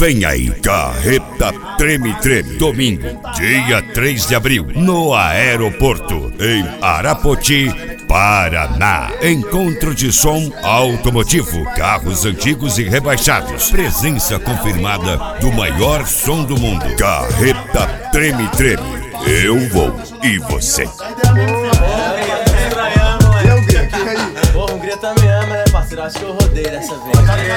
Vem aí, Carreta Treme Treme, domingo, dia 3 de abril, no aeroporto, em Arapoti, Paraná. Encontro de som automotivo, carros antigos e rebaixados. Presença confirmada do maior som do mundo. Carreta Treme Treme. Eu vou e você. O Hungria também ama, né, parceiro? Acho que eu rodei dessa vez.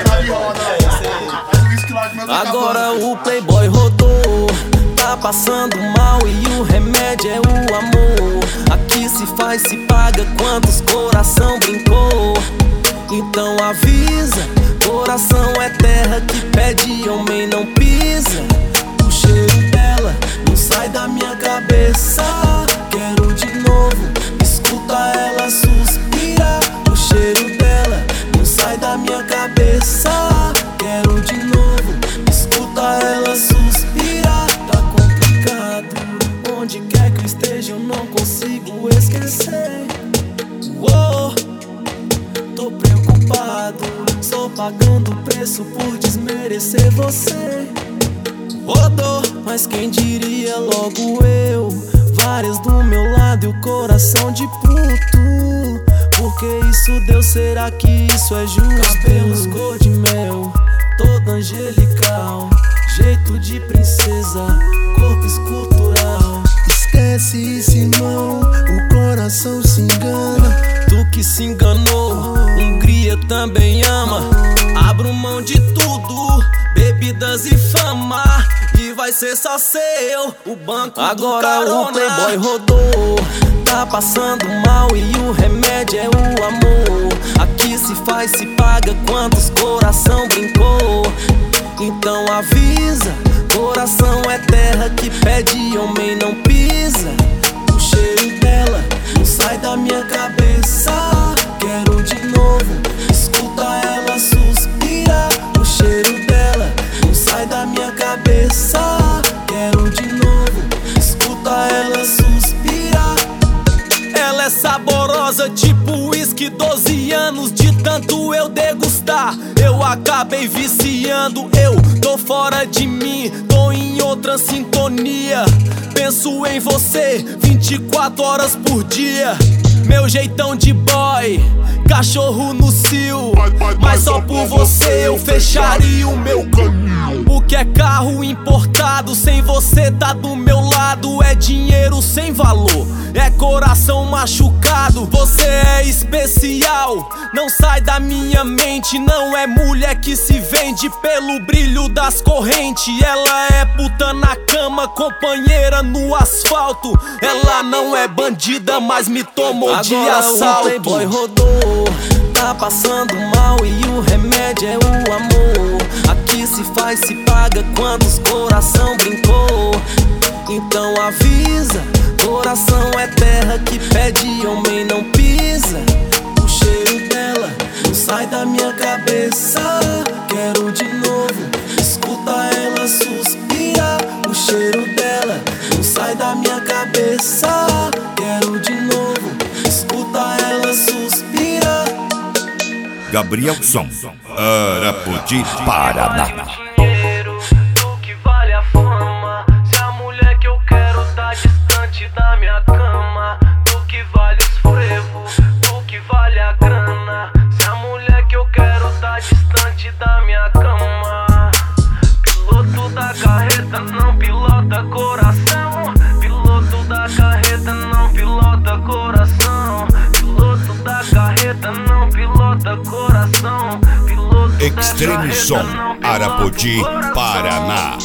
Agora o playboy rodou, tá passando mal e o remédio é o amor. Aqui se faz, se paga, quantos coração brincou. Então avisa, coração é terra que pede, homem não pisa. O cheiro dela não sai da minha cabeça. Quero de novo, escuta ela suspira. O cheiro dela não sai da minha cabeça. Quero de novo, escuta ela suspira. Tá complicado, onde quer que eu esteja eu não consigo esquecer. Uou, tô preocupado, só pagando o preço por desmerecer você. Rodou, mas quem diria logo eu. Várias do meu lado e o coração de puto. Por que isso deu? Será que isso é justo? Cabelos cor de mel, toda angelical, jeito de princesa, corpo escultural. Esquece isso, irmão, o coração se engana. Tu que se enganou, Hungria também ama. Abro mão de tudo, bebidas e fama, e vai ser só seu o banco do carona. Agora o playboy rodou, tá passando mal e o remédio é o amor. Aqui se faz, se paga, quantos coração brincou. Então avisa, coração é terra que pede, homem não pisa. O cheiro dela não sai da minha cabeça. Quero de novo, escuta ela suspira. O cheiro dela não sai da minha cabeça. Quero de novo, escuta ela suspira. Ela é saborosa tipo uísque, 12 anos de tanto eu degustar. Eu acabei viciando, eu tô fora de mim, tô em outra sintonia. Penso em você 24 horas por dia. Meu jeitão de boy, cachorro no cio, mas só por você eu fecharia o meu caminho. O que é carro importado, sem você tá do meu lado, é dinheiro sem valor, é coração machucado. Você é especial, não sai da minha mente. Não é mulher que se vende pelo brilho das correntes. Ela é puta na cama, companheira no asfalto. Ela não é bandida, mas me tomou de assalto. O playboy rodou, tá passando mal e o remédio é o amor. Aqui se faz, se paga, quantos coração brincou. Então avisa, coração é terra que pede, homem não pisa. O cheiro dela não sai da minha cabeça. Quero de novo, escuta ela suspira. O cheiro dela não sai da minha cabeça. Quero de novo, escuta ela suspira. Gabriel Som, Arapoti, Paraná. Do que vale a fama, se a mulher que eu quero tá distante da minha cama. Do que vale os frevos, do que vale a grana, se a mulher que eu quero tá distante da minha cama. Piloto da carreta não pilota coração. Piloto da carreta não pilota coração. Piloto da carreta não pilota coração. Extreme Som, Arapoti, Paraná.